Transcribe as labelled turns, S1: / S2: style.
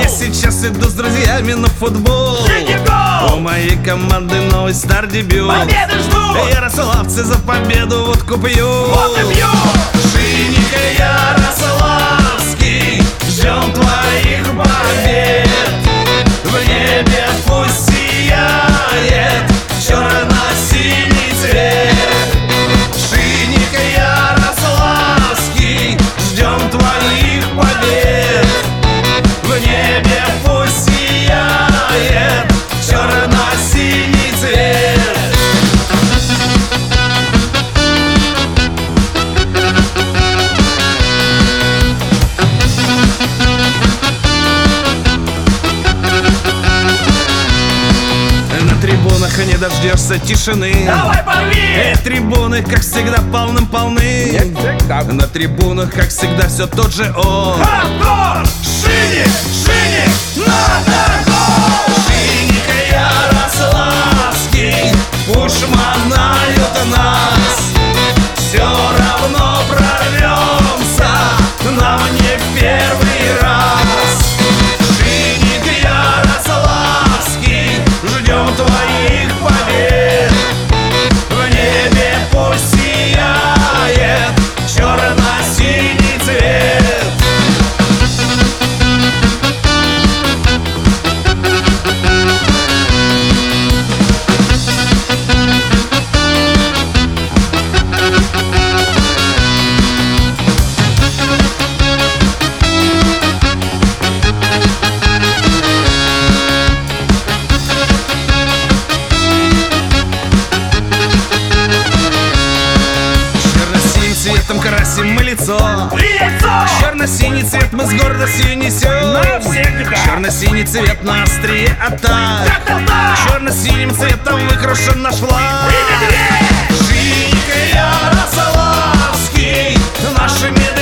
S1: Я сейчас иду с друзьями на футбол. У моей команды новый стар-дебют.
S2: Победы ждут!
S1: Ярославцы за победу водку пьют.
S2: Вот и пьют!
S1: Шинник и Ярославский, ждем твоих побед. В небе пусть сияет черно-синий цвет. Шинник и Ярославский, ждем твоих побед. В небе пусть сияет черно-синий цвет. На трибунах не дождешься тишины.
S2: Давай порви!
S1: Трибуны, как всегда, полным-полны. На трибунах, как всегда, все тот же он.
S2: Хардкор!
S1: Шинник, шинник, надо гол! Шинник и Ярославский уж манают нас. Все равно прорвемся, нам не первый раз. Шинник и Ярославский, ждем твоих побед. В небе пусть сияет черно-синий цвет. Цветом красим мы лицо. Черно-синий цвет мы с гордостью несем.
S2: Навсегда!
S1: Черно-синий цвет на острие атак. Черно-синим цветом выкрашен наш флаг. Шинник и Ярославский, нашими